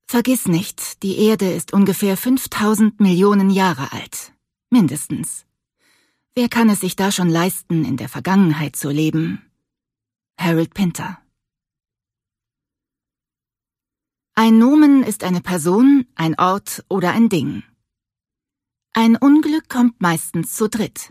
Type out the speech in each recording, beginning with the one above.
Vergiss nicht, die Erde ist ungefähr 5000 Millionen Jahre alt. Mindestens. Wer kann es sich da schon leisten, in der Vergangenheit zu leben? Harold Pinter. Ein Nomen ist eine Person, ein Ort oder ein Ding. Ein Unglück kommt meistens zu dritt.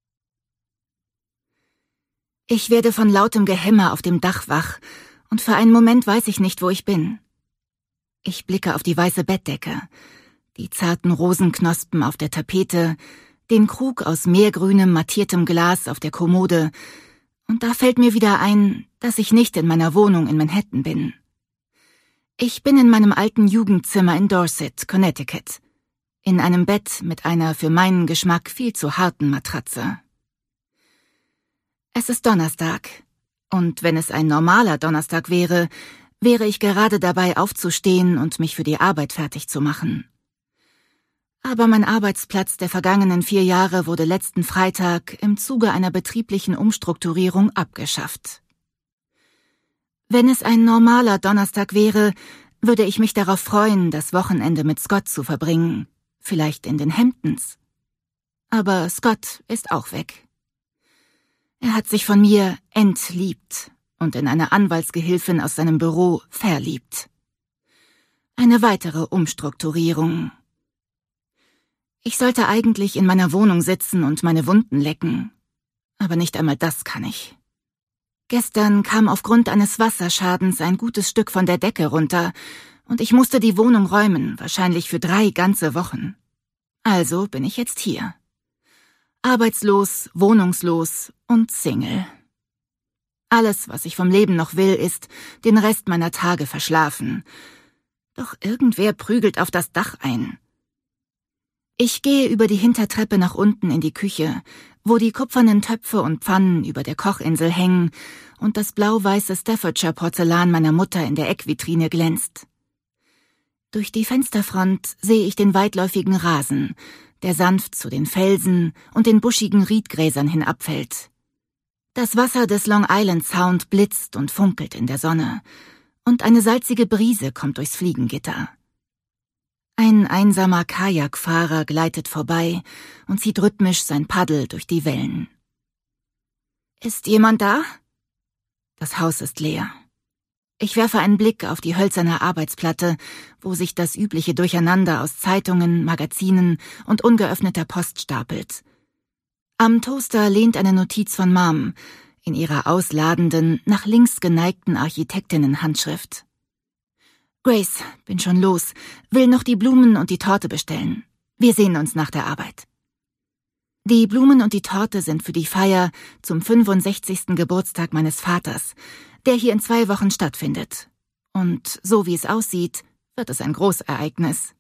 Ich werde von lautem Gehämmer auf dem Dach wach, und für einen Moment weiß ich nicht, wo ich bin. Ich blicke auf die weiße Bettdecke, die zarten Rosenknospen auf der Tapete, den Krug aus meergrünem, mattiertem Glas auf der Kommode, und da fällt mir wieder ein, dass ich nicht in meiner Wohnung in Manhattan bin. Ich bin in meinem alten Jugendzimmer in Dorset, Connecticut, in einem Bett mit einer für meinen Geschmack viel zu harten Matratze. Es ist Donnerstag, und wenn es ein normaler Donnerstag wäre, wäre ich gerade dabei aufzustehen und mich für die Arbeit fertig zu machen. Aber mein Arbeitsplatz der vergangenen 4 Jahre wurde letzten Freitag im Zuge einer betrieblichen Umstrukturierung abgeschafft. Wenn es ein normaler Donnerstag wäre, würde ich mich darauf freuen, das Wochenende mit Scott zu verbringen, vielleicht in den Hamptons. Aber Scott ist auch weg. Er hat sich von mir entliebt und in eine Anwaltsgehilfin aus seinem Büro verliebt. Eine weitere Umstrukturierung. Ich sollte eigentlich in meiner Wohnung sitzen und meine Wunden lecken, aber nicht einmal das kann ich. Gestern kam aufgrund eines Wasserschadens ein gutes Stück von der Decke runter und ich musste die Wohnung räumen, wahrscheinlich für 3 ganze Wochen. Also bin ich jetzt hier. Arbeitslos, wohnungslos und Single. Alles, was ich vom Leben noch will, ist, den Rest meiner Tage verschlafen. Doch irgendwer prügelt auf das Dach ein. Ich gehe über die Hintertreppe nach unten in die Küche, wo die kupfernen Töpfe und Pfannen über der Kochinsel hängen und das blau-weiße Staffordshire-Porzellan meiner Mutter in der Eckvitrine glänzt. Durch die Fensterfront sehe ich den weitläufigen Rasen, der sanft zu den Felsen und den buschigen Riedgräsern hinabfällt. Das Wasser des Long Island Sound blitzt und funkelt in der Sonne, und eine salzige Brise kommt durchs Fliegengitter. Ein einsamer Kajakfahrer gleitet vorbei und zieht rhythmisch sein Paddel durch die Wellen. Ist jemand da? Das Haus ist leer. Ich werfe einen Blick auf die hölzerne Arbeitsplatte, wo sich das übliche Durcheinander aus Zeitungen, Magazinen und ungeöffneter Post stapelt. Am Toaster lehnt eine Notiz von Mom in ihrer ausladenden, nach links geneigten Architektinnenhandschrift. Grace, bin schon los, will noch die Blumen und die Torte bestellen. Wir sehen uns nach der Arbeit. Die Blumen und die Torte sind für die Feier zum 65. Geburtstag meines Vaters, der hier in 2 Wochen stattfindet. Und so wie es aussieht, wird es ein Großereignis.